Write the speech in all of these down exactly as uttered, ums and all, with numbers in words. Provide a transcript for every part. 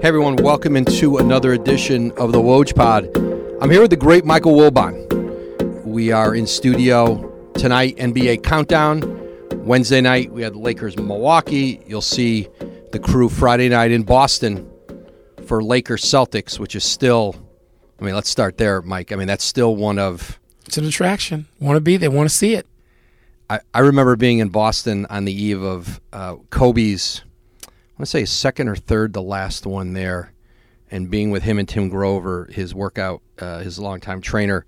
Hey everyone, welcome into another edition of the Woj Pod. I'm here with the great Michael Wilbon. We are in studio tonight, N B A Countdown. Wednesday night, we had the Lakers Milwaukee. You'll see the crew Friday night in Boston for Lakers Celtics, which is still, I mean, let's start there, Mike. I mean, that's still one of... It's an attraction. Want to be there, want to see it. I, I remember being in Boston on the eve of uh, Kobe's, I want to say second or third, the last one there, and being with him and Tim Grover, his workout, uh, his longtime trainer,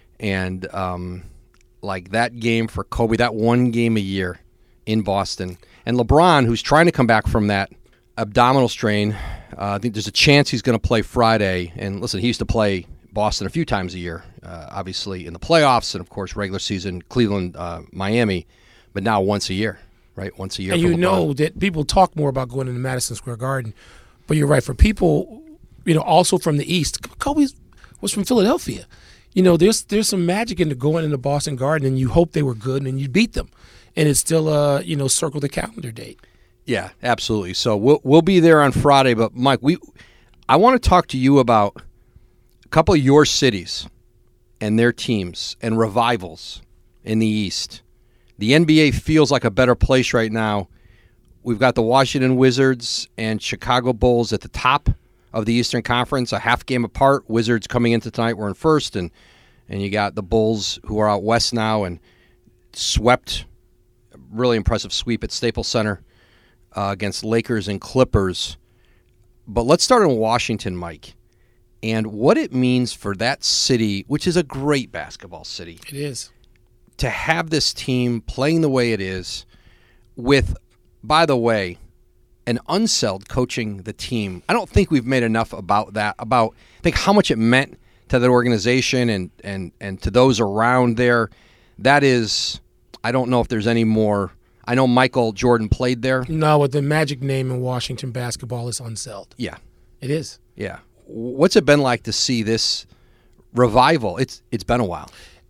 and um, like that game for Kobe, that one game a year in Boston, and LeBron, who's trying to come back from that abdominal strain. Uh, I think there's a chance he's going to play Friday. And listen, he used to play Boston a few times a year, uh, obviously in the playoffs and of course regular season, Cleveland, uh, Miami, but now once a year. Right, once a year. And you know that people talk more about going into Madison Square Garden, but you're right. For people, you know, also from the East, Kobe was from Philadelphia. You know, there's there's some magic into going into Boston Garden, and you hope they were good, and you beat them, and it's still uh you know circle the calendar date. Yeah, absolutely. So we'll we'll be there on Friday. But Mike, we I want to talk to you about a couple of your cities and their teams and revivals in the East. The N B A feels like a better place right now. We've got the Washington Wizards and Chicago Bulls at the top of the Eastern Conference, a half game apart. Wizards coming into tonight, we're in first, and and you got the Bulls who are out west now and swept, really impressive sweep at Staples Center uh, against Lakers and Clippers. But let's start in Washington, Mike, and what it means for that city, which is a great basketball city. It is. To have this team playing the way it is with, by the way, an unselled coaching the team. I don't think we've made enough about that, about I think how much it meant to that organization and, and, and to those around there. That is, I don't know if there's any more. I know Michael Jordan played there. No, but the magic name in Washington basketball is unselled. Yeah. It is. Yeah. What's it been like to see this revival? It's It's been a while.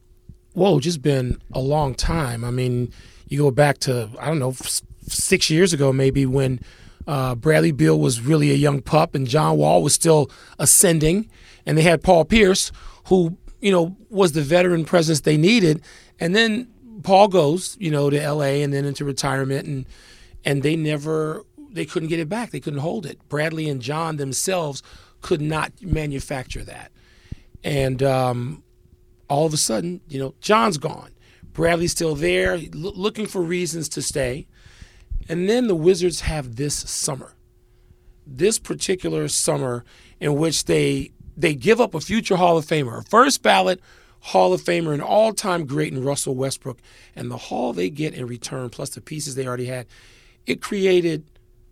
Whoa, just been a long time. I mean, you go back to, I don't know, f- six years ago maybe when uh, Bradley Beal was really a young pup and John Wall was still ascending, and they had Paul Pierce, who, you know, was the veteran presence they needed. And then Paul goes, you know, to L A and then into retirement, and and they never, they couldn't get it back. They couldn't hold it. Bradley and John themselves could not manufacture that. And, um all of a sudden, you know, John's gone. Bradley's still there, l- looking for reasons to stay. And then the Wizards have this summer, this particular summer in which they they give up a future Hall of Famer, a first ballot Hall of Famer, an all-time great in Russell Westbrook. And the haul they get in return, plus the pieces they already had, it created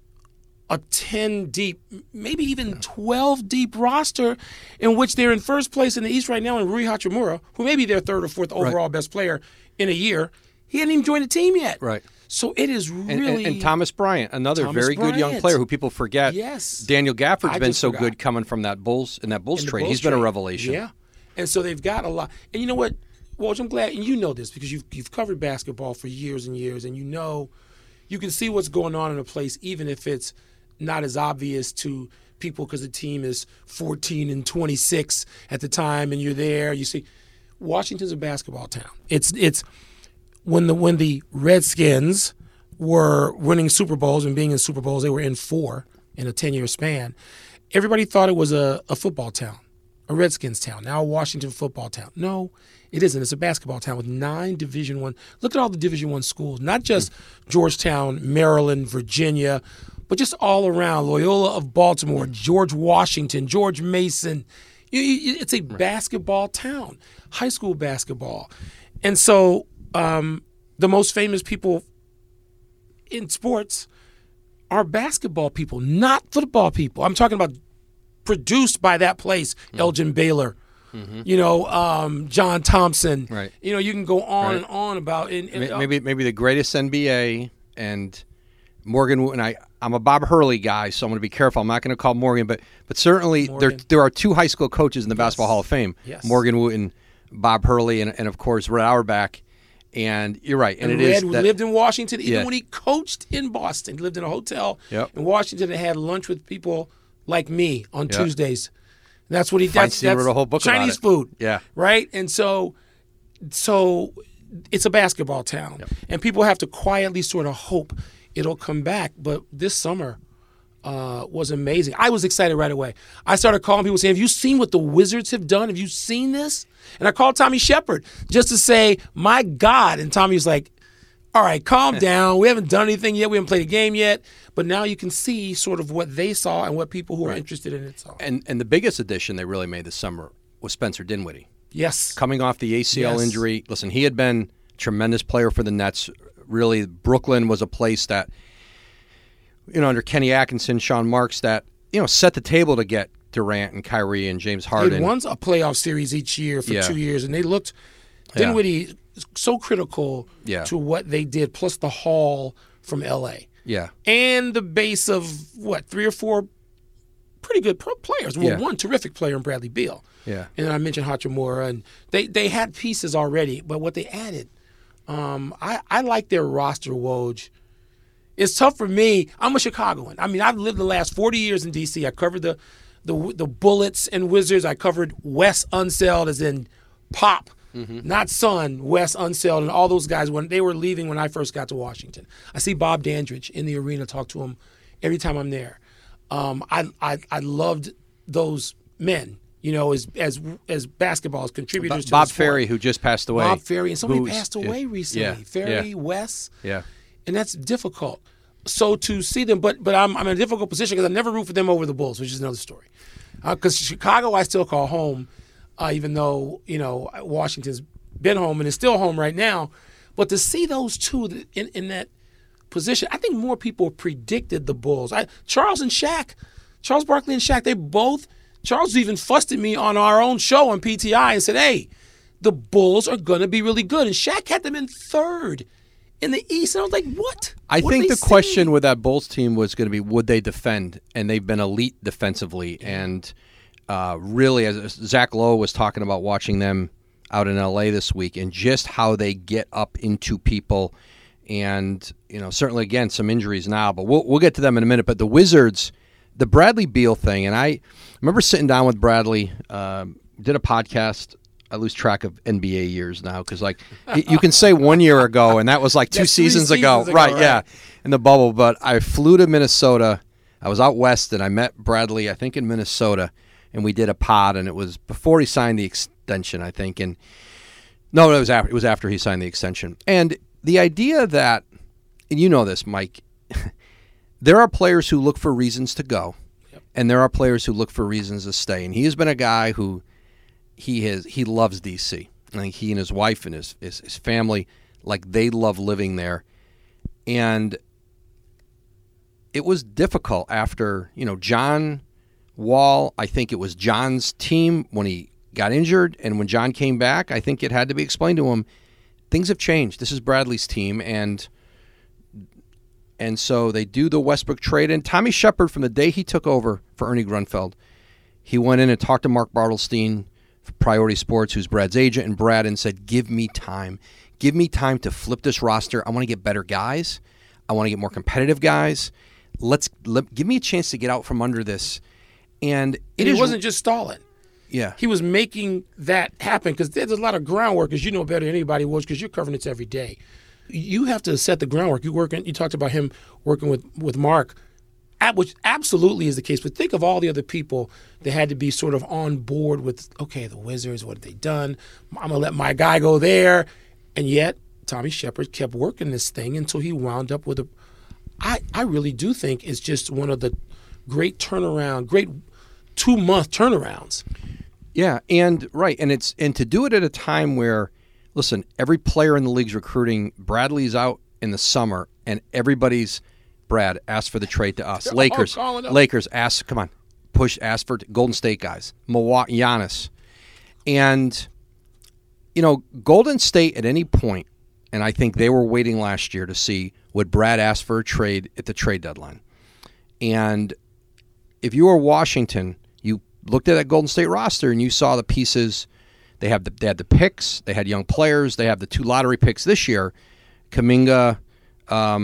a ten-deep, maybe even twelve-deep roster in which they're in first place in the East right now in Rui Hachimura, who may be their third or fourth overall right. best player in a year. He hadn't even joined the team yet. Right. So it is really... And, and, and Thomas Bryant, another Thomas very Bryant. good young player who people forget. Yes. Daniel Gafford's I been so forgot. good coming from that Bulls in that Bulls in trade. Bulls He's trade. been a revelation. Yeah. And so they've got a lot. And you know what, Woj, I'm glad, and you know this because you've, you've covered basketball for years and years, and you know, you can see what's going on in a place even if it's not as obvious to people because the team is fourteen and twenty-six at the time, and you're there. You see, Washington's a basketball town. It's it's when the when the Redskins were winning Super Bowls and being in Super Bowls, they were in four in a ten-year span. Everybody thought it was a, a football town, a Redskins town. Now a Washington football town. No, it isn't. It's a basketball town with nine Division One. Look at all the Division One schools, not just Georgetown, Maryland, Virginia, but just all around, Loyola of Baltimore, George Washington, George Mason. It's a basketball town, high school basketball. And so um, the most famous people in sports are basketball people, not football people. I'm talking about produced by that place, mm-hmm. Elgin Baylor, mm-hmm. you know, um, John Thompson. Right. You know, you can go on right. and on about and, and, maybe maybe the greatest N B A and Morgan and I. I'm a Bob Hurley guy, so I'm going to be careful. I'm not going to call Morgan, but but certainly Morgan. there there are two high school coaches in the yes. Basketball Hall of Fame, yes. Morgan Wooten, Bob Hurley, and, and of course Red Auerbach. And you're right, and, and it Red is that, lived in Washington even yeah. when he coached in Boston. He lived in a hotel yep. in Washington and had lunch with people like me on Yeah. Tuesdays. That's what he does. Feinstein That's wrote a whole book about Chinese it. food. Yeah. Right? And so so it's a basketball town. Yep. And people have to quietly sort of hope it'll come back. But this summer uh, was amazing. I was excited right away. I started calling people saying, have you seen what the Wizards have done? Have you seen this? And I called Tommy Shepard just to say, my God. And Tommy was like, all right, calm down. We haven't done anything yet. We haven't played a game yet. But now you can see sort of what they saw and what people who are Right. interested in it saw. And and the biggest addition they really made this summer was Spencer Dinwiddie. Yes. Coming off the A C L Yes. injury. Listen, he had been a tremendous player for the Nets. Really, Brooklyn was a place that, you know, under Kenny Atkinson, Sean Marks, that, you know, set the table to get Durant and Kyrie and James They Harden. won a playoff series each year for Yeah. two years, and they looked Yeah. Dinwiddie so critical Yeah. to what they did, plus the haul from L A Yeah. and the base of what three or four pretty good pro players. Well, Yeah. one terrific player in Bradley Beal, Yeah. and then I mentioned Hachimura, and they they had pieces already, but what they added, um, I I like their roster. Woj. It's tough for me. I'm a Chicagoan. I mean, I've lived the last forty years in D C. I covered the the the Bullets and Wizards. I covered Wes Unseld, as in Pop, mm-hmm. not Son. Wes Unseld and all those guys when they were leaving when I first got to Washington. I see Bob Dandridge in the arena. Talk to him every time I'm there. Um, I, I I loved those men. You know, as as as basketball as contributors to Bob the sport. Ferry, who just passed away. Bob Ferry, and somebody Who's- passed away yeah. recently. Yeah. Ferry, Yeah. Wes. Yeah. And that's difficult. So to see them, but but I'm, I'm in a difficult position because I never root for them over the Bulls, which is another story. Because uh, Chicago, I still call home, uh, even though you know Washington's been home and is still home right now. But to see those two in, in that position, I think more people predicted the Bulls. I, Charles and Shaq, Charles Barkley and Shaq, they both. Charles even fussed at me on our own show on P T I and said, "Hey, the Bulls are going to be really good," and Shaq had them in third in the East, and I was like, what? I What think are the they question saying? with that Bulls team was going to be, would they defend? And they've been elite defensively. And uh, really, as Zach Lowe was talking about watching them out in L A this week and just how they get up into people. And, you know, certainly, again, some injuries now, but we'll, we'll get to them in a minute. But the Wizards, the Bradley Beal thing, and I remember sitting down with Bradley, um, did a podcast. I lose track of N B A years now because, like, you can say one year ago, and that was like two That's three seasons, seasons ago. ago, Right, right. yeah, in the bubble. But I flew to Minnesota. I was out west, and I met Bradley, I think, in Minnesota, and we did a pod, and it was before he signed the extension, I think. And no, it was after, it was after he signed the extension. And the idea that, and you know this, Mike, there are players who look for reasons to go, Yep. and there are players who look for reasons to stay. And he has been a guy who he has he loves D C. I think he and his wife and his, his his family, like, they love living there. And it was difficult after, you know, John Wall, I think it was John's team when he got injured, and when John came back, I think it had to be explained to him, things have changed. This is Bradley's team, and and so they do the Westbrook trade. And Tommy Shepard, from the day he took over for Ernie Grunfeld, he went in and talked to Mark Bartelstein, Priority Sports, who's Brad's agent, and Brad, and said, give me time. Give me time to flip this roster. I want to get better guys. I want to get more competitive guys. Let's let, give me a chance to get out from under this. And it And he is, wasn't just stalling. yeah. He was making that happen because there's a lot of groundwork, as you know better than anybody was, because you're covering this every day. You have to set the groundwork. You working. You talked about him working with with Mark, at, which absolutely is the case. But think of all the other people that had to be sort of on board with. Okay, the Wizards. What have they done? I'm gonna let my guy go there, and yet Tommy Shepard kept working this thing until he wound up with a. I I really do think it's just one of the great turnaround, great two month turnarounds. Yeah, and right, and it's and to do it at a time where, listen, every player in the league's recruiting. Bradley's out in the summer, and everybody's Brad asked for the trade to us. They're all Lakers, calling up. Lakers ask, come on, push, ask for Golden State guys, Milwaukee, Giannis, and you know Golden State at any point, and I think they were waiting last year to see would Brad ask for a trade at the trade deadline, and if you were Washington, you looked at that Golden State roster and you saw the pieces. They have the they had the picks. They had young players. They have the two lottery picks this year, Kuminga um,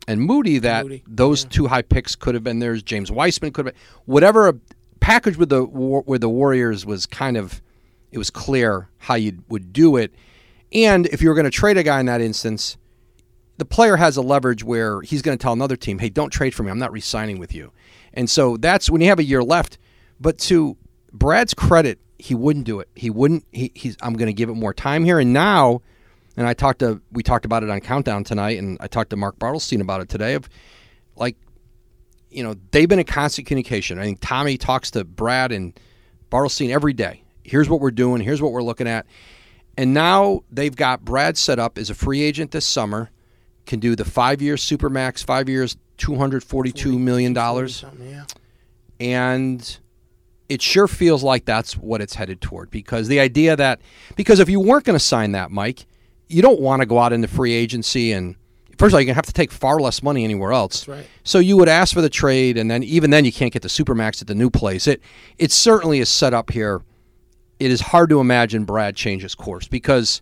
and Moody that Moody, those yeah. two high picks could have been theirs. James Weissman could have been whatever a package with the with the Warriors was kind of it was clear how you would do it. And if you were going to trade a guy in that instance, the player has a leverage where he's going to tell another team, "Hey, don't trade for me. I'm not re-signing with you." And so that's when you have a year left. But to Brad's credit, he wouldn't do it. He wouldn't. He, he's. I'm going to give it more time here. And now, and I talked to. We talked about it on Countdown tonight, and I talked to Mark Bartelstein about it today. Of, like, you know, they've been in constant communication. I think Tommy talks to Brad and Bartelstein every day. Here's what we're doing. Here's what we're looking at. And now they've got Brad set up as a free agent this summer. Can do the five-year Supermax, five years, two hundred forty-two million dollars. Yeah. And it sure feels like that's what it's headed toward, because the idea that because if you weren't going to sign that, Mike, you don't want to go out into free agency and first of all, you're going to have to take far less money anywhere else. That's right. So you would ask for the trade, and then even then you can't get the Supermax at the new place. It it certainly is set up here. It is hard to imagine Brad changes course because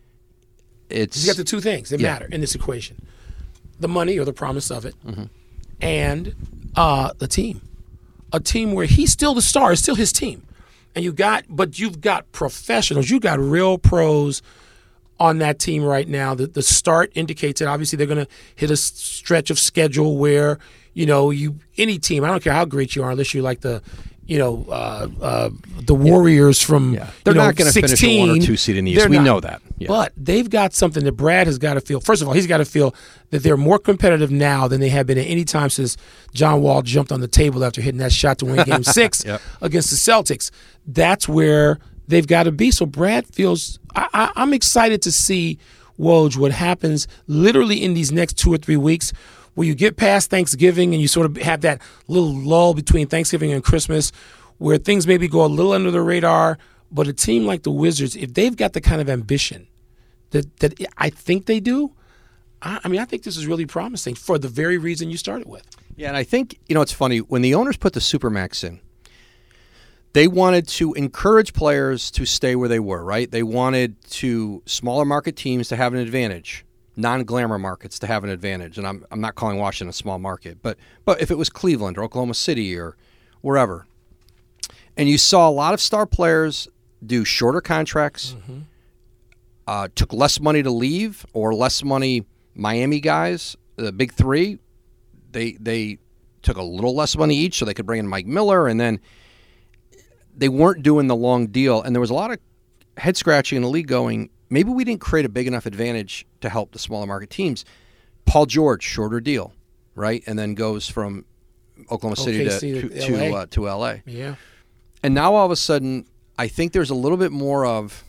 it's you got the two things that yeah. matter in this equation: the money or the promise of it, mm-hmm. and uh, the team. A team where he's still the star, it's still his team, and you got, but you've got professionals, you got real pros on that team right now. The the start indicates that obviously they're going to hit a stretch of schedule where you know you any team. I don't care how great you are, unless you like the. You know, uh, uh, the Warriors yeah. from yeah. They're you know, not going to finish a one or two seed in the East. We not. know that. Yeah. But they've got something that Brad has got to feel. First of all, he's got to feel that they're more competitive now than they have been at any time since John Wall jumped on the table after hitting that shot to win Game Six yep. against the Celtics. That's where they've got to be. So Brad feels. I, I, I'm excited to see, Woj, what happens literally in these next two or three weeks. Where you get past Thanksgiving and you sort of have that little lull between Thanksgiving and Christmas where things maybe go a little under the radar, but a team like the Wizards, if they've got the kind of ambition that, that I think they do, I, I mean, I think this is really promising for the very reason you started with. Yeah, and I think, you know, it's funny, when the owners put the Supermax in, they wanted to encourage players to stay where they were, right? They wanted to smaller market teams to have an advantage. Non-glamour markets to have an advantage, and I'm I'm not calling Washington a small market, but but if it was Cleveland or Oklahoma City or wherever, and you saw a lot of star players do shorter contracts, mm-hmm. uh, took less money to leave, or less money. Miami guys, the big three, they they took a little less money each, so they could bring in Mike Miller, and then they weren't doing the long deal, and there was a lot of head scratching in the league going. Maybe we didn't create a big enough advantage to help the smaller market teams. Paul George, shorter deal, right? And then goes from Oklahoma City to to, to, L A. Uh, to L A. Yeah. And now all of a sudden, I think there's a little bit more of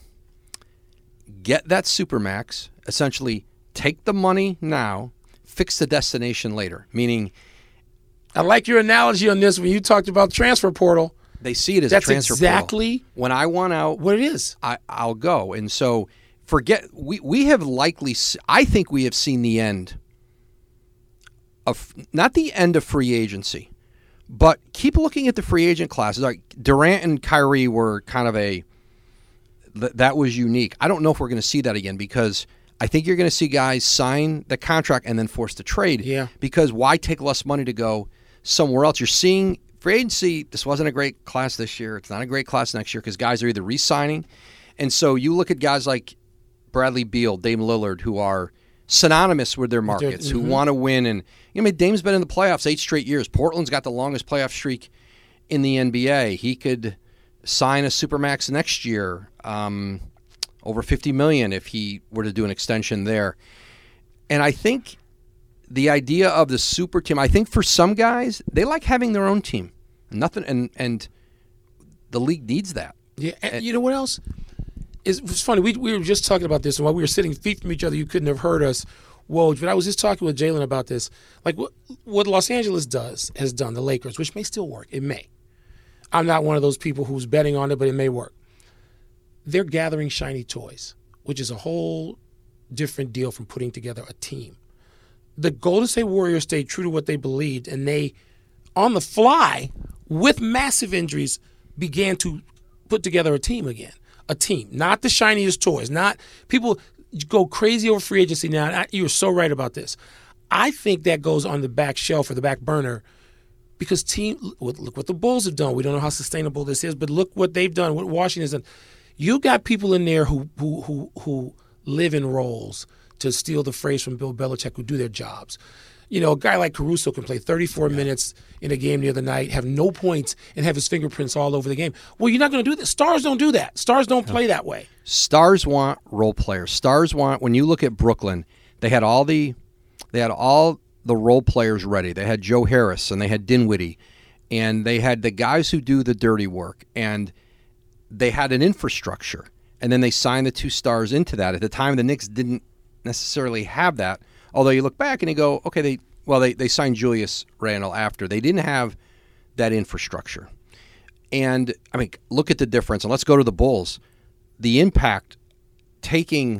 get that Supermax, essentially take the money now, fix the destination later. Meaning, I like your analogy on this when you talked about transfer portal. They see it as That's a transfer exactly portal. When I want out, what it is. I, I'll go. And so forget we we have likely I think we have seen the end of not the end of free agency, but keep looking at the free agent classes. Like Durant and Kyrie were kind of a th- that was unique. I don't know if we're going to see that again because I think you're going to see guys sign the contract and then forced to trade. Yeah. Because why take less money to go somewhere else? You're seeing free agency. This wasn't a great class this year. It's not a great class next year because guys are either re-signing, and so you look at guys like Bradley Beal, Dame Lillard, who are synonymous with their markets, mm-hmm. who want to win. And you know, I mean, Dame's been in the playoffs eight straight years. Portland's got the longest playoff streak in the N B A. He could sign a Supermax next year, um, over fifty million dollars if he were to do an extension there. And I think the idea of the super team, I think for some guys, they like having their own team. Nothing, and and the league needs that. Yeah, and, and you know what else? It's, it's funny. We we were just talking about this, and while we were sitting feet from each other, you couldn't have heard us. Woj, but I was just talking with Jalen about this. Like what what Los Angeles does has done, the Lakers, which may still work. It may. I'm not one of those people who's betting on it, but it may work. They're gathering shiny toys, which is a whole different deal from putting together a team. The Golden State Warriors stayed true to what they believed, and they, on the fly, with massive injuries, began to put together a team again. A team, not the shiniest toys. Not people go crazy over free agency now. I, you're so right about this. I think that goes on the back shelf or the back burner because team look what the Bulls have done. We don't know how sustainable this is, but look what they've done, what Washington's done. You got people in there who who who who live in roles, to steal the phrase from Bill Belichick, who do their jobs. You know, a guy like Caruso can play thirty-four yeah. minutes in a game the other night, have no points, and have his fingerprints all over the game. Well, you're not going to do that. Stars don't do that. Stars don't play that way. Stars want role players. Stars want, when you look at Brooklyn, they had all the they had all the role players ready. They had Joe Harris and they had Dinwiddie, and they had the guys who do the dirty work, and they had an infrastructure. And then they signed the two stars into that. At the time, the Knicks didn't necessarily have that. Although you look back and you go, okay, they well they, they signed Julius Randle after. They didn't have that infrastructure. And, I mean, look at the difference. And let's go to the Bulls. The impact taking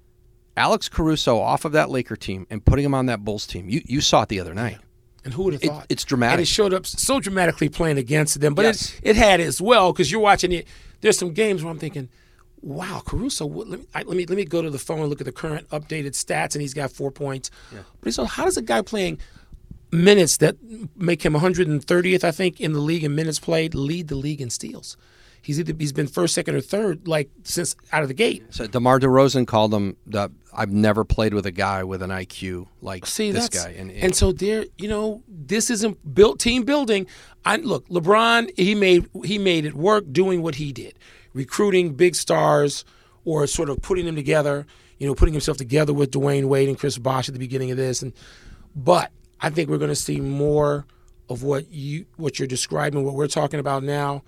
Alex Caruso off of that Laker team and putting him on that Bulls team. You you saw it the other night. And who would have thought? It, it's dramatic. And it showed up so dramatically playing against them. But yes. it, it had as well, because you're watching it. There's some games where I'm thinking, wow, Caruso, let me, I, let me let me go to the phone and look at the current updated stats, and he's got four points. Yeah. But so how does a guy playing minutes that make him one hundred thirtieth, I think, in the league in minutes played, lead the league in steals? He's either he's been first, second, or third, like, since out of the gate. So DeMar DeRozan called him the I've never played with a guy with an I Q like See, this that's, guy. And, and, and so there, you know, this isn't built team building. I look, LeBron, he made he made it work doing what he did, recruiting big stars or sort of putting them together. You know, putting himself together with Dwayne Wade and Chris Bosh at the beginning of this. And but I think we're going to see more of what you what you're describing, what we're talking about now.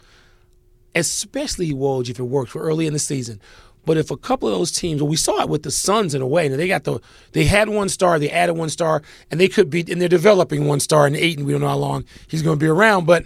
Especially Woj, if it worked for early in the season. But if a couple of those teams, well, we saw it with the Suns in a way. Now they got the they had one star, they added one star, and they could be and they're developing one star in eight, and we don't know how long he's going to be around. But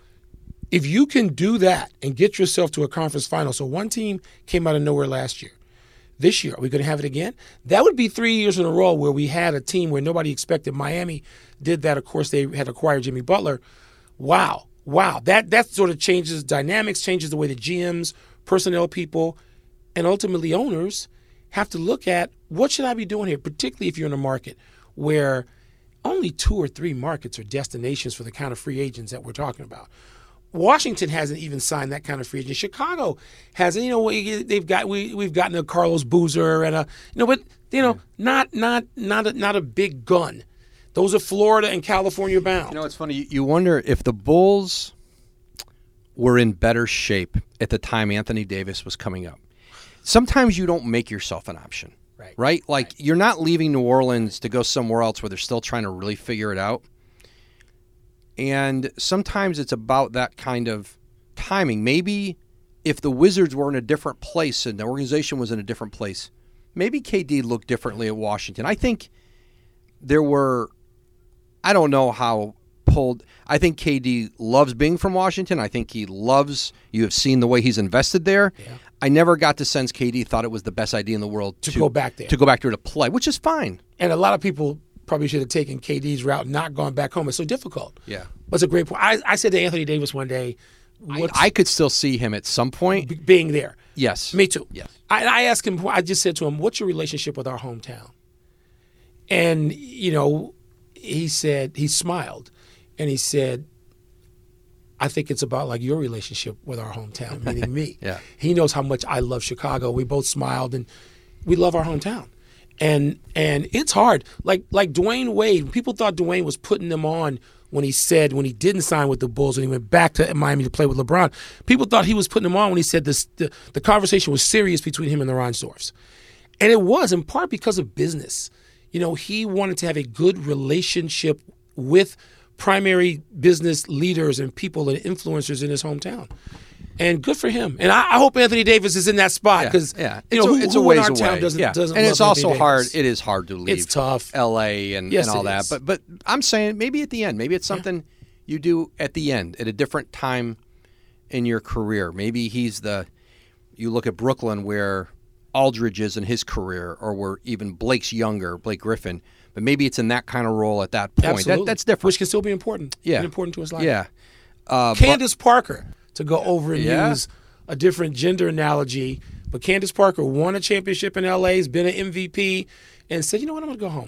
if you can do that and get yourself to a conference final, so one team came out of nowhere last year. This year, are we going to have it again? That would be three years in a row where we had a team where nobody expected. Miami did that. Of course, they had acquired Jimmy Butler. Wow. Wow, that that sort of changes dynamics, changes the way the G Ms, personnel people, and ultimately owners have to look at what should I be doing here, particularly if you're in a market where only two or three markets are destinations for the kind of free agents that we're talking about. Washington hasn't even signed that kind of free agent. Chicago hasn't. You know, they've got we we've gotten a Carlos Boozer and a you know, but you know, not not not a, not a big gun. Those are Florida and California bound. You know, it's funny. You wonder if the Bulls were in better shape at the time Anthony Davis was coming up. Sometimes you don't make yourself an option, right? Right? Like, right. You're not leaving New Orleans to go somewhere else where they're still trying to really figure it out. And sometimes it's about that kind of timing. Maybe if the Wizards were in a different place and the organization was in a different place, maybe K D looked differently at Washington. I think there were... I don't know how pulled. I think K D loves being from Washington. I think he loves, you have seen the way he's invested there. Yeah. I never got the sense K D thought it was the best idea in the world to, to go back there. To go back there to play, which is fine. And a lot of people probably should have taken K D's route, not gone back home. It's so difficult. Yeah. But it's a great point. I, I said to Anthony Davis one day, I, I could still see him at some point. B- being there. Yes. Me too. Yes. I, I asked him, I just said to him, what's your relationship with our hometown? And, you know, he said, he smiled, and he said, I think it's about like your relationship with our hometown, meaning me. Yeah. He knows how much I love Chicago. We both smiled, and we love our hometown. And and it's hard. Like like Dwayne Wade, people thought Dwayne was putting them on when he said, when he didn't sign with the Bulls and he went back to Miami to play with LeBron. People thought he was putting them on when he said this, the, the conversation was serious between him and the Reinsdorfs. And it was, in part because of business. You know, he wanted to have a good relationship with primary business leaders and people and influencers in his hometown. And good for him. And I, I hope Anthony Davis is in that spot because, yeah, yeah. you know, it's who, a, it's who a ways in our away. town doesn't, yeah. doesn't and love it's also Anthony hard. Davis? It is hard to leave. It's tough. L A and, yes, and all that. Is. But but I'm saying maybe at the end. Maybe it's something yeah. you do at the end at a different time in your career. Maybe he's the. You look at Brooklyn where Aldridge is in his career, or where even Blake's younger, Blake Griffin. But maybe it's in that kind of role at that point. Absolutely. That, that's different. Which can still be important. Yeah. And important to his life. Yeah. Uh, Candace but, Parker, to go over and yeah. use a different gender analogy. But Candace Parker won a championship in L A, has been an M V P, and said, you know what, I'm going to go home.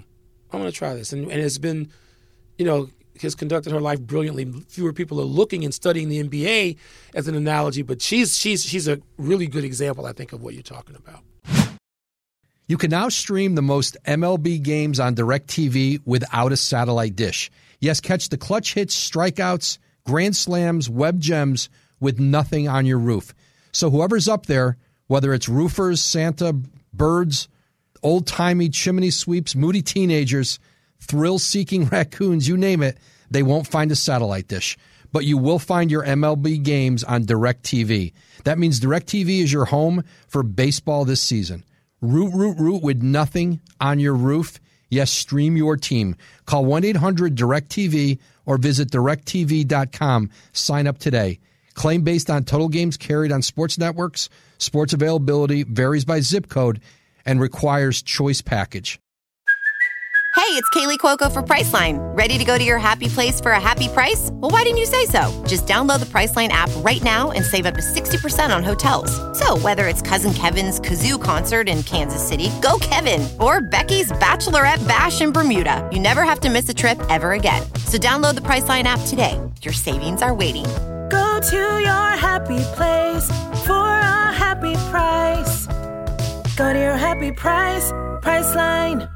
I'm going to try this. And, and it's been, you know, has conducted her life brilliantly. Fewer people are looking and studying the N B A as an analogy, but she's she's she's a really good example, I think, of what you're talking about. You can now stream the most M L B games on DirecTV without a satellite dish. Yes, catch the clutch hits, strikeouts, grand slams, web gems with nothing on your roof. So whoever's up there, whether it's roofers, Santa, birds, old-timey chimney sweeps, moody teenagers, thrill-seeking raccoons, you name it, they won't find a satellite dish. But you will find your M L B games on DirecTV. That means DirecTV is your home for baseball this season. Root, root, root with nothing on your roof. Yes, stream your team. Call one eight hundred direct T V or visit direct T V dot com. Sign up today. Claim based on total games carried on sports networks. Sports availability varies by zip code and requires choice package. Hey, it's Kaylee Cuoco for Priceline. Ready to go to your happy place for a happy price? Well, why didn't you say so? Just download the Priceline app right now and save up to sixty percent on hotels. So whether it's Cousin Kevin's Kazoo Concert in Kansas City, go Kevin, or Becky's Bachelorette Bash in Bermuda, you never have to miss a trip ever again. So download the Priceline app today. Your savings are waiting. Go to your happy place for a happy price. Go to your happy price, Priceline.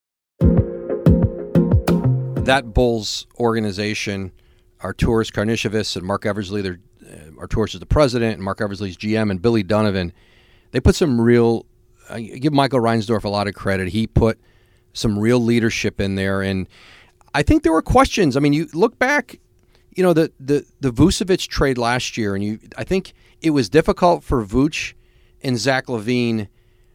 That Bulls organization, Arturas Karnisovas and Mark Eversley, they're, uh, Arturas is the president, and Mark Eversley's G M, and Billy Donovan, they put some real, I give Michael Reinsdorf a lot of credit. He put some real leadership in there, and I think there were questions. I mean, you look back, you know, the the, the Vucevic trade last year, and you, I think it was difficult for Vuce and Zach LaVine.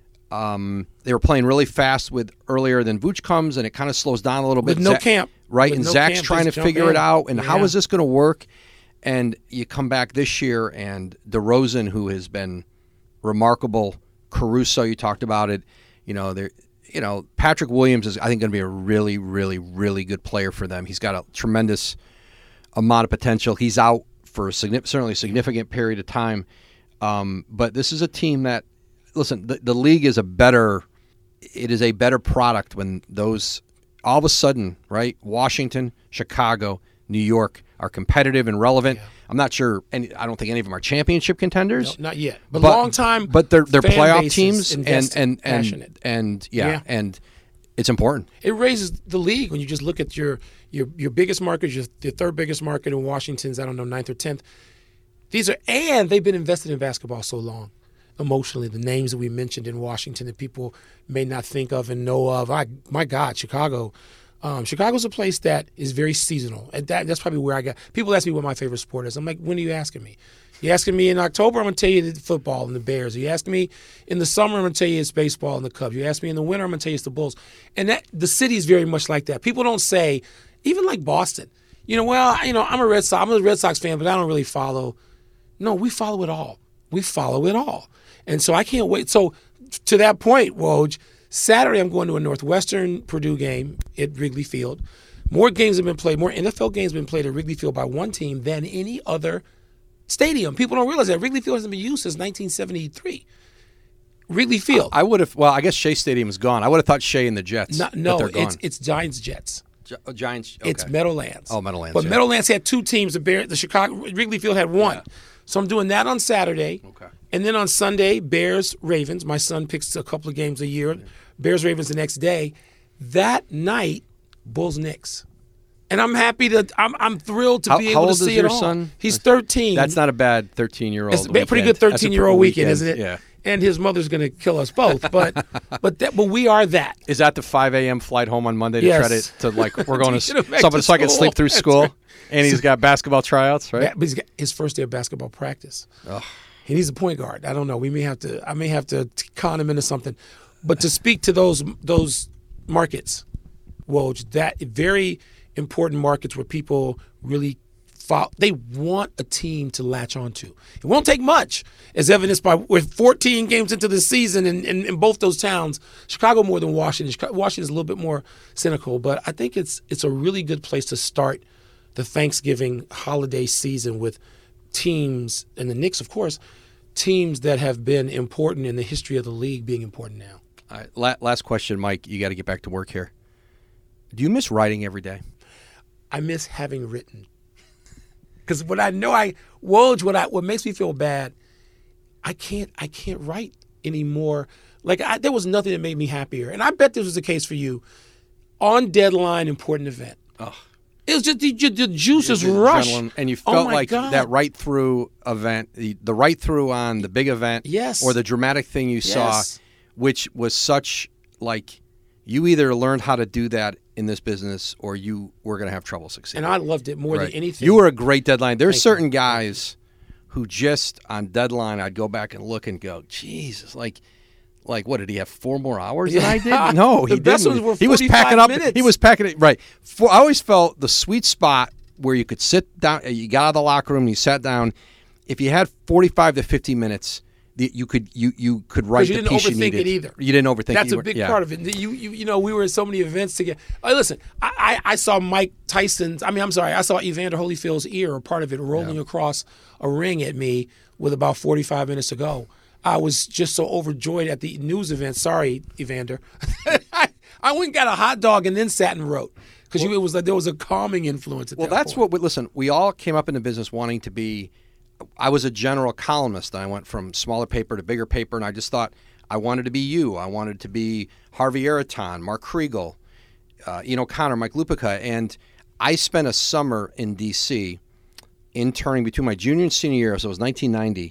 Um, they were playing really fast with earlier than Vuce comes, and it kind of slows down a little bit. With no Zach, camp. Right, With and no Zach's camp, trying to just figure jump it in. out, and Yeah. how is this going to work? And you come back this year, and DeRozan, who has been remarkable, Caruso, you talked about it, you know, they're, you know, Patrick Williams is, I think, going to be a really, really, really good player for them. He's got a tremendous amount of potential. He's out for a significant, certainly a significant period of time, um, but this is a team that, listen, the, the league is a better, it is a better product when those, all of a sudden, right, Washington, Chicago, New York are competitive and relevant. Yeah. I'm not sure, and I don't think any of them are championship contenders. No, not yet, but, but long time. But they're they're fan playoff teams, and and and passionate. and, and yeah, Yeah. and it's important. It raises the league when you just look at your your your biggest market, your, your third biggest market in Washington's, I don't know, ninth or tenth. These are, and they've been invested in basketball so long. Emotionally, the names that we mentioned in Washington that people may not think of and know of. I, my God, Chicago. Um, Chicago's a place that is very seasonal. And that, that's probably where I got. People ask me what my favorite sport is. I'm like, when are you asking me? You asking me in October, I'm going to tell you the football and the Bears. You ask me in the summer, I'm going to tell you it's baseball and the Cubs. You ask me in the winter, I'm going to tell you it's the Bulls. And that the city is very much like that. People don't say, even like Boston, you know, well, you know, I'm a Red Sox, I'm a Red Sox fan, but I don't really follow. No, we follow it all. We follow it all. And so I can't wait. So to that point, Woj, Saturday I'm going to a Northwestern Purdue game at Wrigley Field. More games have been played, more N F L games have been played at Wrigley Field by one team than any other stadium. People don't realize that. Wrigley Field hasn't been used since nineteen seventy-three. Wrigley Field. I would have, well, I guess Shea Stadium is gone. I would have thought Shea and the Jets. No, no they're gone. it's it's Giants Jets. Gi- Giants. Okay. It's Meadowlands. Oh, Meadowlands. But yeah. Meadowlands had two teams. The Bear, the Chicago Wrigley Field had one. Yeah. So I'm doing that on Saturday. Okay. And then on Sunday, Bears Ravens. My son picks a couple of games a year. Yeah. Bears Ravens the next day. That night, Bulls Knicks. And I'm happy to. I'm I'm thrilled to how, be how able old to see is your it all. son? He's thirteen. That's not a bad thirteen-year-old. It's a pretty good thirteen-year-old weekend, isn't it? Yeah. And his mother's going to kill us both, but but that, but we are that. Is that the five a.m. flight home on Monday to Yes. try to, to like we're going to To get him back something to so I can school. sleep through That's school, right. and he's got basketball tryouts, right? Yeah, but he's got his first day of basketball practice. Ugh. He needs a point guard. I don't know. We may have to. I may have to t- con him into something. But to speak to those those markets, Woj, that very important markets where people really follow, they want a team to latch onto. It won't take much, as evidenced by with fourteen games into the season in, in, in both those towns. Chicago more than Washington. Chicago, Washington's a little bit more cynical, but I think it's it's a really good place to start the Thanksgiving holiday season with teams, and the Knicks, of course, teams that have been important in the history of the league being important now. All right, la- last question, Mike. You got to get back to work here. Do you miss writing every day? I miss having written. Because what I know, I Woj, what I what makes me feel bad, I can't I can't write anymore. Like I, there was nothing that made me happier, and I bet this was the case for you. On deadline, important event. Oh. It was just the, the juices The rush, adrenaline, and you Oh felt my like God. that right through event, the, the right through on the big event, Yes. or the dramatic thing you saw, Yes. which was such like you either learned how to do that in this business or you were going to have trouble succeeding. And I loved it more Right. than anything. You were a great deadline. There's Thank certain you. guys who just on deadline, I'd go back and look and go, Jesus, like, like what did he have four more hours than I did? No, he The best didn't. ones were he was packing forty-five up. minutes. He was packing it right. For, I always felt the sweet spot where you could sit down. You got out of the locker room, and you sat down. If you had forty-five to fifty minutes, the, you could you you could write you the didn't piece you overthink needed. it either. You didn't overthink. That's it. a big yeah. part of it. You, you, you know, we were in so many events together. Oh, listen, I, I, I saw Mike Tyson's. I mean, I'm sorry, I saw Evander Holyfield's ear or part of it rolling Yeah. across a ring at me with about forty-five minutes to go. I was just so overjoyed at the news event. Sorry, Evander. I, I went and got a hot dog and then sat and wrote because it was like there was a calming influence. At Well, that that's point. what. We, listen, we all came up into business wanting to be. I was a general columnist. And I went from smaller paper to bigger paper, and I just thought I wanted to be you. I wanted to be Harvey Araton, Mark Kriegel, uh, Ian O'Connor, Mike Lupica, and I spent a summer in D C interning between my junior and senior year. So it was nineteen ninety,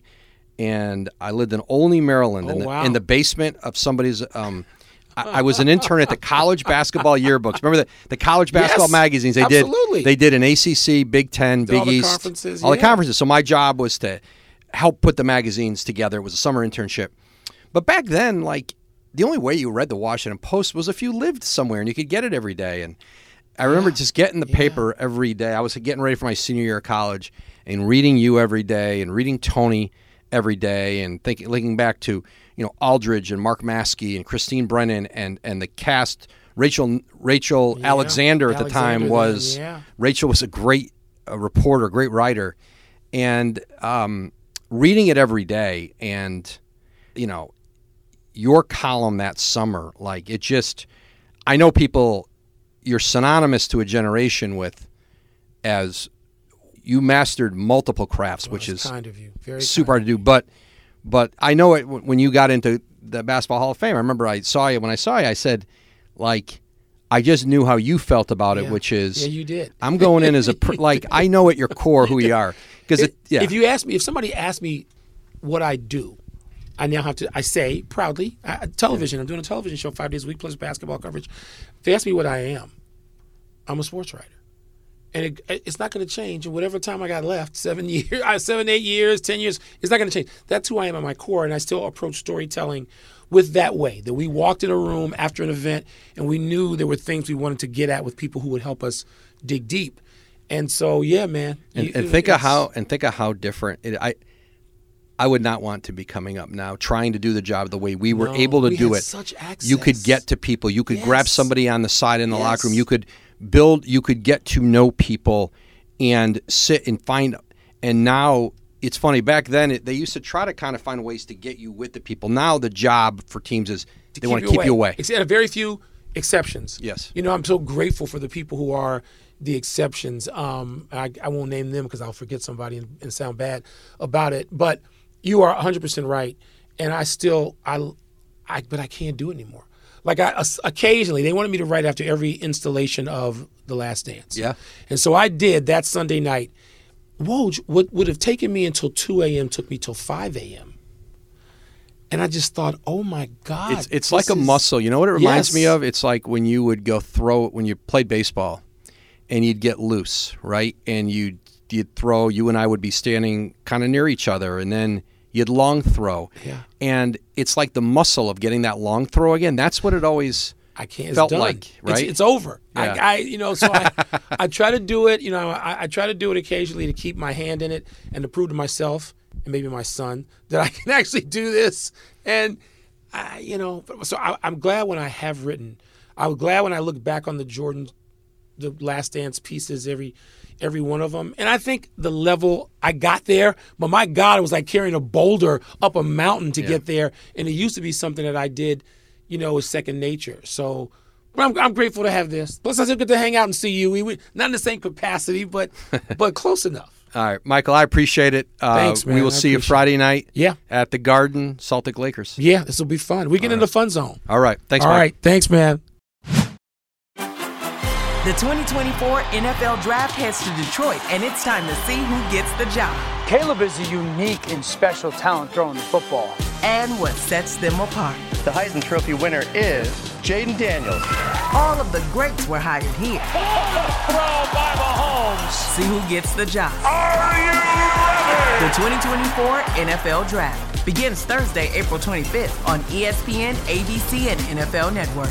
and I lived in Olney, Maryland, Oh, in, the, wow. in the basement of somebody's. Um, I, I was an intern at the college basketball yearbooks. Remember the the college basketball Yes, magazines? They absolutely. did. They did an A C C, Big Ten, Did all Big the East, conferences, all the yeah. conferences. So my job was to help put the magazines together. It was a summer internship. But back then, like the only way you read the Washington Post was if you lived somewhere and you could get it every day. And I remember just getting the paper every day. I was getting ready for my senior year of college and reading you every day and reading Tony every day and thinking, looking back to you know Aldridge and Mark Maskey and Christine Brennan and and the cast. Rachel Rachel Yeah, Alexander at the time Alexander was then, yeah. Rachel was a great uh, reporter, great writer, and um, reading it every day and you know your column that summer, like it just I know people you're synonymous to a generation with as you mastered multiple crafts, Well, which that's is kind of you. Very super kind hard to do. But but I know it when you got into the Basketball Hall of Fame. I remember I saw you when I saw you. I said, like, I just knew how you felt about it, Yeah. which is Yeah, you did. I'm going in as a pr- like I know at your core who you are because If- it yeah If you ask me, if somebody asks me what I do, I now have to. I say proudly, I, television. I'm doing a television show five days a week plus basketball coverage. If they ask me what I am, I'm a sports writer, and it, it's not going to change. And whatever time I got left, seven years, seven, eight years, ten years, it's not going to change. That's who I am at my core, and I still approach storytelling with that way. That we walked in a room after an event, and we knew there were things we wanted to get at with people who would help us dig deep. And so, yeah, man. and, you- and think of it's- how and think of how different it, I I would not want to be coming up now trying to do the job the way we were No, able to we do had it. such You could access. get to people. You could grab Yes. somebody on the side in the locker room. Yes. You could build. You could get to know people and sit and find. And now it's funny. Back then, it, they used to try to kind of find ways to get you with the people. Now the job for teams is to they want to keep you away. Except a very few exceptions. Yes. You know, I'm so grateful for the people who are the exceptions. Um, I, I won't name them because I'll forget somebody and, and sound bad about it. But you are one hundred percent right. And I still, I, I, but I can't do it anymore. Like I, occasionally, they wanted me to write after every installation of The Last Dance. Yeah. And so I did that Sunday night. Woj, what would have taken me until two a.m. took me till five a.m. And I just thought, oh my God. It's it's this like a is- muscle. You know what it reminds Yes. me of? It's like when you would go throw when you played baseball, and you'd get loose, right? And you'd you'd throw. You and I would be standing kind of near each other, and then you'd long throw. Yeah. And it's like the muscle of getting that long throw again. That's what it always I can't. It's felt done. like, It's- right? It's, over. Yeah. I, I, you know, so I, I try to do it. You know, I, I try to do it occasionally to keep my hand in it and to prove to myself and maybe my son that I can actually do this. And I, you know, so I, I'm glad when I have written. I was glad when I look back on the Jordan, the Last Dance pieces, every every one of them. And I think the level I got there, but my God, it was like carrying a boulder up a mountain to Yeah. get there. And it used to be something that I did, you know, as second nature. So But I'm, I'm grateful to have this. Plus, I still get to hang out and see you. We, we not in the same capacity, but but close enough. All right, Michael, I appreciate it. Uh, Thanks, man. We will I see you appreciate Friday night Yeah. at the Garden, Celtic Lakers. Yeah, this will be fun. We get in the fun zone. All right. Thanks, All Mike. right. Thanks, man. The twenty twenty-four N F L Draft heads to Detroit, and it's time to see who gets the job Caleb is a unique and special talent throwing the football. and what sets them apart. The Heisman Trophy winner is Jaden Daniels. All of the greats were hired here. Throw by Mahomes. See who gets the job. Are you ready? The twenty twenty-four N F L Draft begins Thursday, April twenty-fifth on E S P N, A B C, and N F L Network.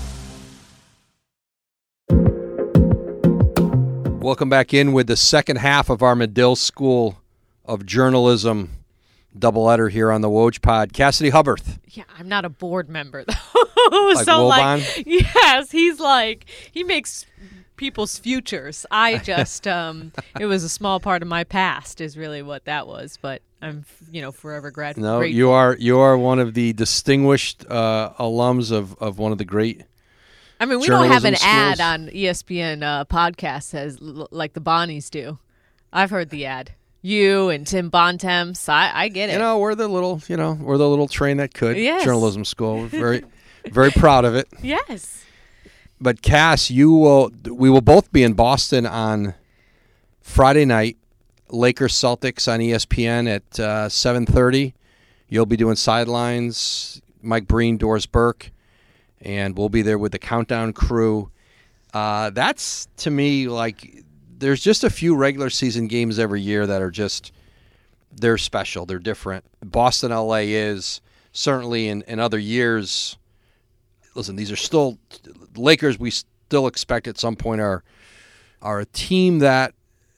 Welcome back in with the second half of our Medill School of Journalism doubleheader here on the Woj Pod. Cassidy Hubbarth. Yeah, I'm not a board member though. Like so Wilbon? like, yes, he's like he makes people's futures. I just um, it was a small part of my past is really what that was. But I'm you know forever grateful. No, you are you are one of the distinguished uh, alums of, of one of the great. I mean, we don't have an journalism ad schools. on E S P N uh, podcast as l- like the Bonnies do. I've heard the ad. You and Tim Bontemps, I, I get it. You know, we're the little, you know, we're the little train that could. Yes. Journalism school. We're very, very proud of it. Yes. But Cass, you will, we will both be in Boston on Friday night. Lakers Celtics on E S P N at uh, seven thirty. You'll be doing sidelines. Mike Breen, Doris Burke, and we'll be there with the countdown crew. Uh, that's to me like. There's just a few regular season games every year that are just, they're special. They're different. Boston, L A is certainly in, in other years. Listen, these are still, Lakers we still expect at some point are, are a team that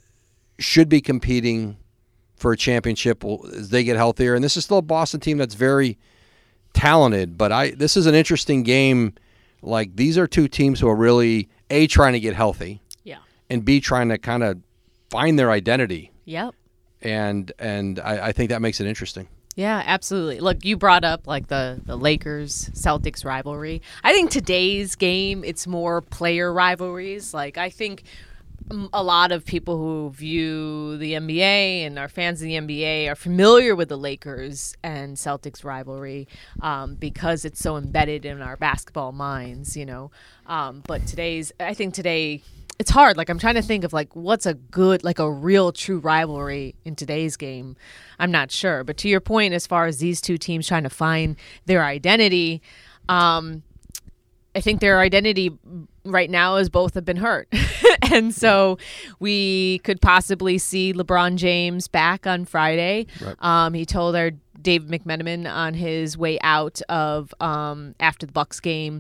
should be competing for a championship as they get healthier. And this is still a Boston team that's very talented. But I this is an interesting game. Like, these are two teams who are really, A, trying to get healthy. And B, trying to kind of find their identity. Yep. And and I, I think that makes it interesting. Yeah, absolutely. Look, you brought up like the, the Lakers Celtics rivalry. I think today's game, it's more player rivalries. Like, I think mm, a lot of people who view the N B A and are fans of the N B A are familiar with the Lakers and Celtics rivalry um, because it's so embedded in our basketball minds, you know. Um, but today's, I think today, it's hard. Like, I'm trying to think of, like, what's a good, like, a real true rivalry in today's game. I'm not sure. But to your point, as far as these two teams trying to find their identity, um, I think their identity right now is both have been hurt. And so we could possibly see LeBron James back on Friday. Right. Um, he told our David McMenamin on his way out of um, after the Bucks game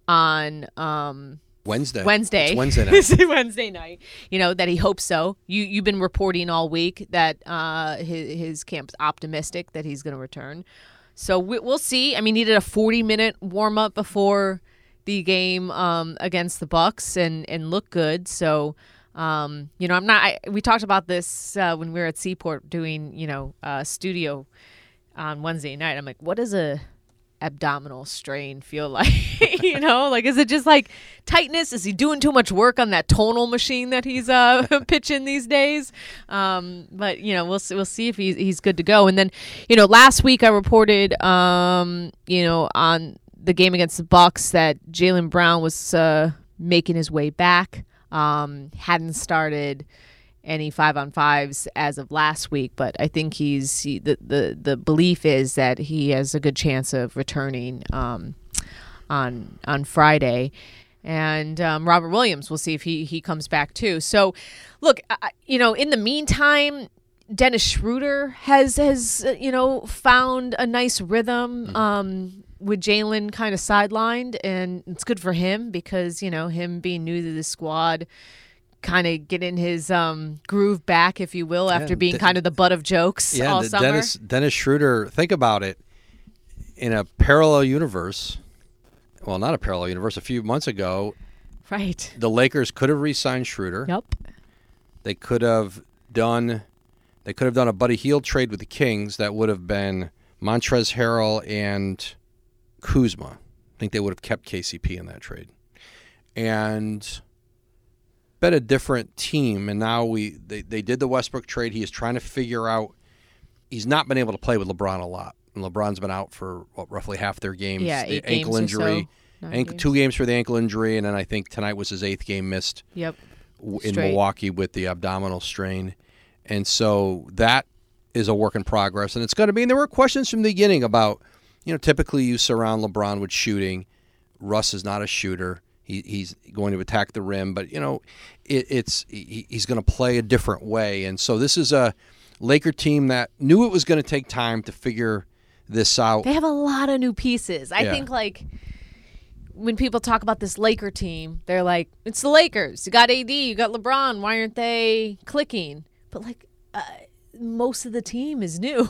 on um, – Wednesday. Wednesday. It's Wednesday night. Wednesday night. You know, that he hopes so. You, you've been reporting all week that uh, his, his camp's optimistic that he's going to return. So we, we'll see. I mean, he did a forty-minute warm-up before the game um, against the Bucks and, and looked good. So, um, you know, I'm not I, – we talked about this uh, when we were at Seaport doing, you know, uh, studio on Wednesday night. I'm like, what is a – abdominal strain feel like? You know, like, is it just like tightness? Is he doing too much work on that tonal machine that he's uh pitching these days? Um but you know, we'll see, we'll see if he's he's good to go. And then, you know, last week I reported um you know on the game against the Bucks that Jaylen Brown was uh making his way back, um hadn't started any five on fives as of last week, but I think he's he, the, the the belief is that he has a good chance of returning um, on on Friday, and um, Robert Williams, we'll see if he he comes back too. So, look, I, you know, in the meantime, Dennis Schroeder has has uh, you know found a nice rhythm. Um, with Jaylen kind of sidelined, and it's good for him because you know him being new to the squad, kind of getting his um, groove back, if you will, after Yeah, being the, kind of the butt of jokes yeah, all the summer. Dennis, Dennis Schroeder, think about it. In a parallel universe, well, not a parallel universe, a few months ago, right? the Lakers could have re-signed Schroeder. Yep. They could have done they could have done a Buddy Hield trade with the Kings that would have been Montrezl Harrell and Kuzma. I think they would have kept K C P in that trade. and been a different team. And now we they, they did the Westbrook trade. He is trying to figure out. He's not been able to play with LeBron a lot. And LeBron's been out for what, roughly half their games. Yeah, the eight ankle games or injury, so. ankle, games. two games for the ankle injury, and then I think tonight was his eighth game missed. Yep. In Straight. Milwaukee with the abdominal strain. And so that is a work in progress. And it's going to be, and there were questions from the beginning about, you know, typically you surround LeBron with shooting. Russ is not a shooter. He, he's going to attack the rim, but, you know, it, it's he, he's going to play a different way. And so this is a Laker team that knew it was going to take time to figure this out. They have a lot of new pieces. I Yeah. think, like, when people talk about this Laker team, they're like, it's the Lakers. You got A D, you got LeBron. Why aren't they clicking? But, like, uh, most of the team is new.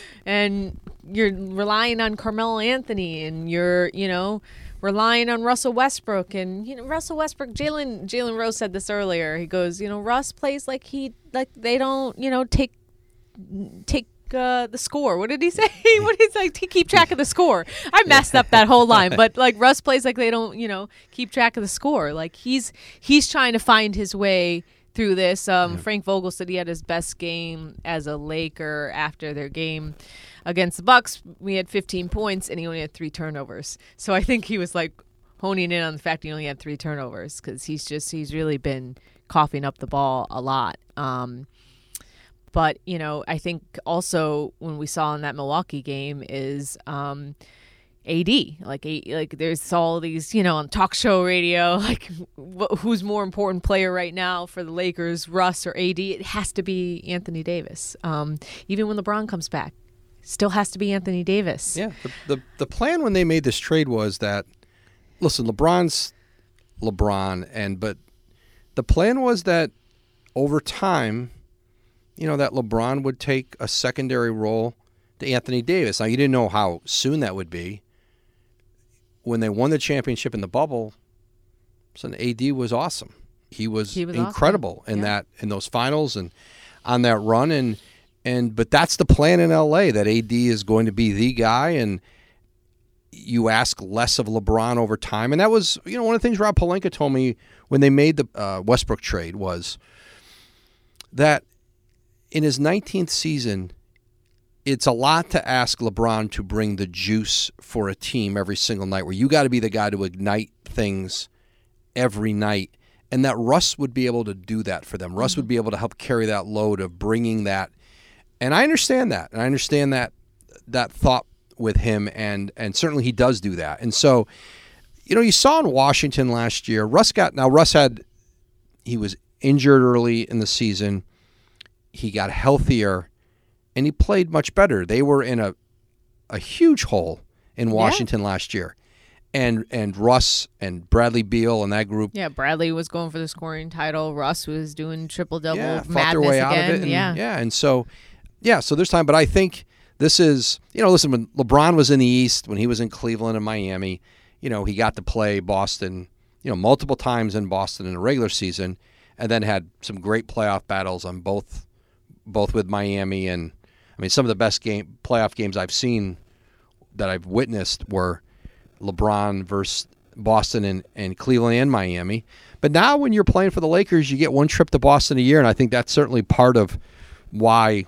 And you're relying on Carmelo Anthony, and you're, you know, relying on Russell Westbrook. And, you know, Russell Westbrook, Jalen Jalen Rose said this earlier. He goes, you know, Russ plays like he, like they don't, you know, take, take, Uh, the score. What did he say? What is like to keep track of the score? I messed up that whole line, but like Russ plays like they don't, you know, keep track of the score. Like he's he's trying to find his way through this. Um, yeah. Frank Vogel said he had his best game as a Laker after their game against the Bucks. We had fifteen points and he only had three turnovers. So I think he was like honing in on the fact he only had three turnovers because he's just he's really been coughing up the ball a lot. Um, But, you know, I think also when we saw in that Milwaukee game is um, A D. Like, a, like there's all these, you know, on talk show radio, like wh- who's more important player right now for the Lakers, Russ or A D? It has to be Anthony Davis. Um, even when LeBron comes back, still has to be Anthony Davis. Yeah, the, the, the plan when they made this trade was that, listen, LeBron's LeBron, and but the plan was that over time, you know, that LeBron would take a secondary role to Anthony Davis. Now, you didn't know how soon that would be. When they won the championship in the bubble, so A D was awesome. He was, he was incredible awesome. in yeah. that in those finals and on that run. And and but that's the plan in L A, that A D is going to be the guy, and you ask less of LeBron over time. And that was, you know, one of the things Rob Pelinka told me when they made the uh, Westbrook trade was that in his nineteenth season, it's a lot to ask LeBron to bring the juice for a team every single night, where you got to be the guy to ignite things every night, and that Russ would be able to do that for them. Mm-hmm. Russ would be able to help carry that load of bringing that, and I understand that, and I understand that that thought with him, and and certainly he does do that. And so, you know, you saw in Washington last year, Russ got now Russ had he was injured early in the season. He got healthier, and he played much better. They were in a a huge hole in Washington yeah. last year. And and Russ and Bradley Beal and that group. Yeah, Bradley was going for the scoring title. Russ was doing triple-double yeah, madness fought their way again. Out of it and, yeah. Yeah, and so, yeah, so there's time. But I think this is, you know, listen, when LeBron was in the East, when he was in Cleveland and Miami, you know, he got to play Boston, you know, multiple times in Boston in the regular season, and then had some great playoff battles on both both with Miami. And I mean, some of the best game playoff games I've seen that I've witnessed were LeBron versus Boston and, and Cleveland and Miami. But now when you're playing for the Lakers, you get one trip to Boston a year, and I think that's certainly part of why,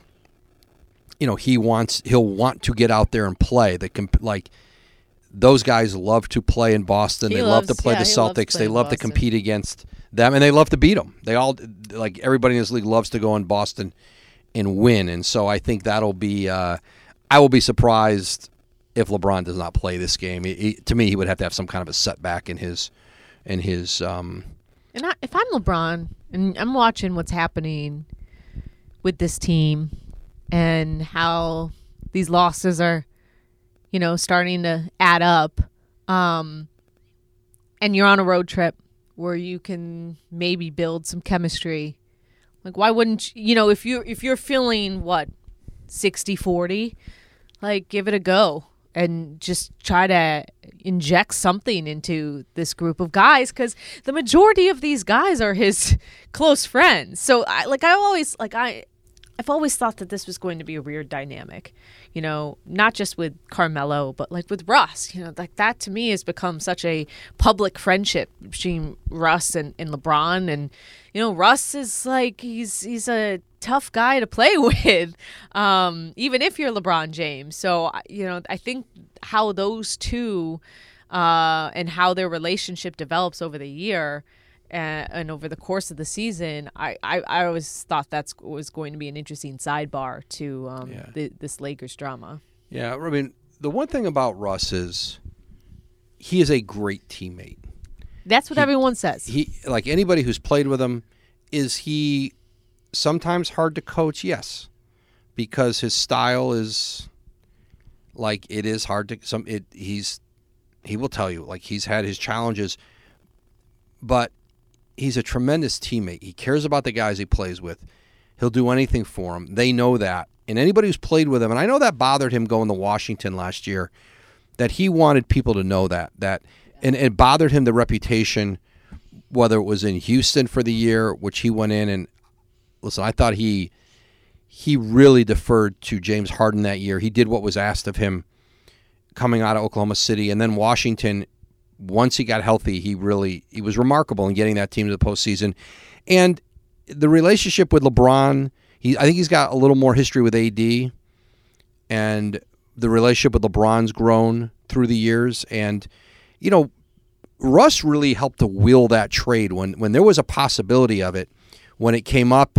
you know, he wants he'll want to get out there and play. The comp- like those guys love to play in Boston. He they loves, love to play yeah, the Celtics. They love Boston. to compete against them, and they love to beat them. They all like everybody in this league loves to go in Boston and win. And so I think that'll be. Uh, I will be surprised if LeBron does not play this game. He, he, to me, he would have to have some kind of a setback in his in his. Um, and I, if I'm LeBron and I'm watching what's happening with this team and how these losses are, you know, starting to add up, um, and you're on a road trip where you can maybe build some chemistry. Like, why wouldn't you, you know, if you if you're feeling what sixty forty, like give it a go and just try to inject something into this group of guys, because the majority of these guys are his close friends. So I like I always like I I've always thought that this was going to be a weird dynamic, you know, not just with Carmelo, but like with Russ. You know, like that to me has become such a public friendship between Russ and, and LeBron. And, you know, Russ is like, he's he's a tough guy to play with, um, even if you're LeBron James. So, you know, I think how those two uh, and how their relationship develops over the year and, and over the course of the season, I, I, I always thought that was going to be an interesting sidebar to um, Yeah. the, this Lakers drama. Yeah, I mean, the one thing about Russ is he is a great teammate. That's what He- everyone says. He, like anybody who's played with him, is he sometimes hard to coach? Yes, because his style is like it is hard to some. It he's he will tell you like he's had his challenges, but he's a tremendous teammate. He cares about the guys he plays with. He'll do anything for them. They know that. And anybody who's played with him, and I know that bothered him going to Washington last year, that he wanted people to know that. that and it bothered him, the reputation, whether it was in Houston for the year, which he went in and, listen, I thought he he really deferred to James Harden that year. He did what was asked of him coming out of Oklahoma City. And then Washington, once he got healthy, he really he was remarkable in getting that team to the postseason. And the relationship with LeBron, he I think he's got a little more history with A D, and the relationship with LeBron's grown through the years. And, you know, Russ really helped to will that trade when, when there was a possibility of it, when it came up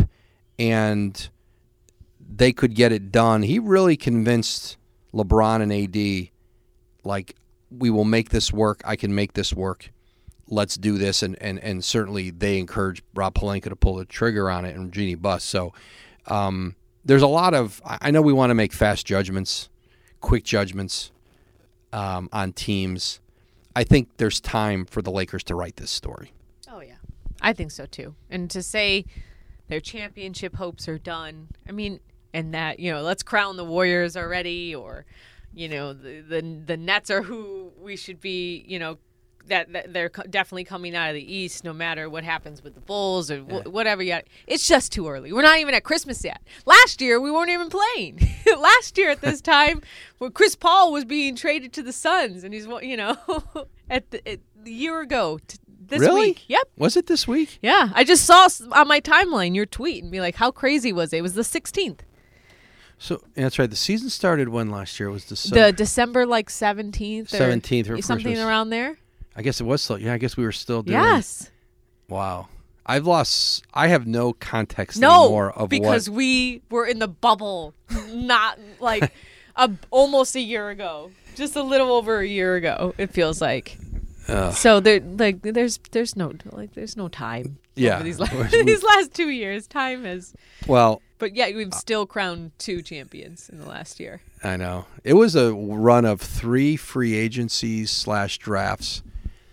and they could get it done. He really convinced LeBron and A D, like, we will make this work. I can make this work. Let's do this. And and, and certainly they encouraged Rob Pelinka to pull the trigger on it and Jeannie Buss. So um, there's a lot of, I know we want to make fast judgments, quick judgments um, on teams. I think there's time for the Lakers to write this story. Oh, yeah. I think so, too. And to say their championship hopes are done, I mean, and that, you know, let's crown the Warriors already, or, you know, the the, the Nets are who we should be, you know, that, that they're co- definitely coming out of the East no matter what happens with the Bulls or Yeah. wh- whatever yet. It's just too early. We're not even at Christmas yet. Last year, we weren't even playing. Last year at this time, when Chris Paul was being traded to the Suns, and he's, you know, at the, at the year ago, t- this Really? week. Yep. Was it this week? Yeah. I just saw s- on my timeline your tweet and be like, how crazy was it? It was the sixteenth. So yeah, that's right. The season started when last year? It was December. The December like seventeenth or seventeenth or something Christmas. around there. I guess it was still. Yeah, I guess we were still doing. Yes. Wow. I've lost. I have no context No, anymore of because what. we were in the bubble, not like a, almost a year ago, just a little over a year ago. It feels like. Ugh. So there, like, there's, there's no, like, there's no time. Yeah. Over these last, We- these last two years, time has. Well, But yeah, we've still crowned two champions in the last year. I know it was a run of three free agencies slash drafts,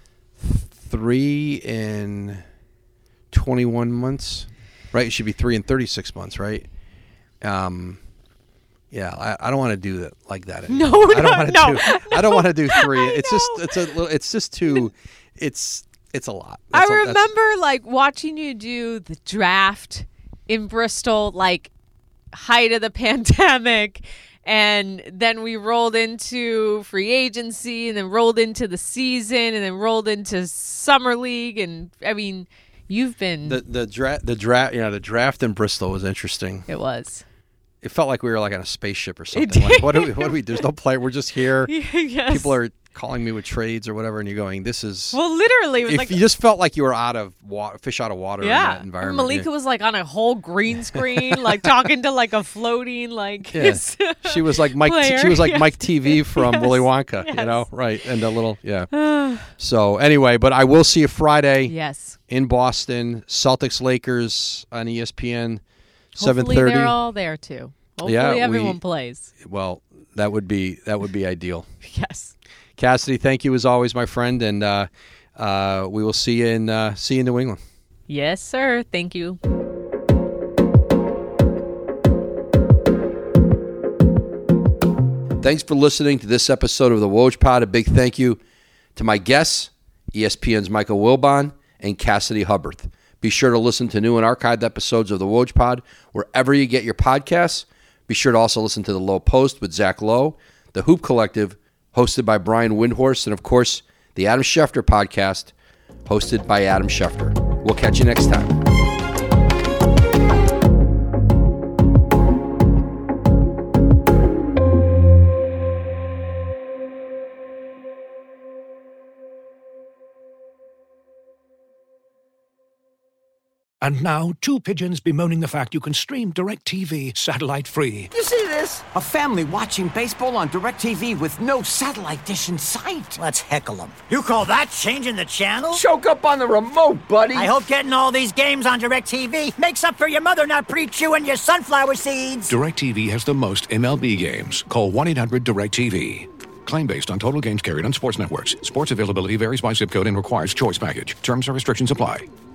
three in twenty-one months, right? It should be three in thirty-six months, right? Um, yeah, I, I don't want to do that like that anymore. No, I don't no, want to no. do. I don't want to do three. I It's just know. it's a little. It's just too. It's it's a lot. I That's a- that's- remember like watching you do the draft in Bristol, like height of the pandemic, and then we rolled into free agency, and then rolled into the season, and then rolled into summer league, and I mean, you've been. the the draft the draft yeah the draft in Bristol was interesting. it was. It felt like we were like on a spaceship or something. did. Like, what do we? What do we? There's no player. We're just here. Yes. People are calling me with trades or whatever, and you're going, "This is." Well, literally, it was if like. you just felt like you were out of water, fish out of water in yeah, that environment. Malika yeah. was like on a whole green screen, like talking to like a floating like. Yeah. She was like Mike. player. She was like Yes. Mike T V from Yes. Willy Wonka. You Yes. know, right? And a little, yeah. So anyway, but I will see you Friday Yes. in Boston. Celtics Lakers on E S P N, seven Hopefully thirty. they're all there too. Hopefully Yeah, we- everyone plays. Well, that would be that would be ideal. Yes. Cassidy, thank you as always, my friend, and uh, uh, we will see you in uh, see you in New England. Yes, sir. Thank you. Thanks for listening to this episode of the Woj Pod. A big thank you to my guests, E S P N's Michael Wilbon and Cassidy Hubbarth. Be sure to listen to new and archived episodes of the Woj Pod wherever you get your podcasts. Be sure to also listen to the Low Post with Zach Lowe, the Hoop Collective, hosted by Brian Windhorst, and of course, the Adam Schefter Podcast, hosted by Adam Schefter. We'll catch you next time. And now, two pigeons bemoaning the fact you can stream DirecTV satellite-free. You see this? A family watching baseball on DirecTV with no satellite dish in sight. Let's heckle them. You call that changing the channel? Choke up on the remote, buddy. I hope getting all these games on DirecTV makes up for your mother not pre-chewing your sunflower seeds. DirecTV has the most M L B games. Call one eight hundred direct T V. Claim based on total games carried on sports networks. Sports availability varies by zip code and requires choice package. Terms and restrictions apply.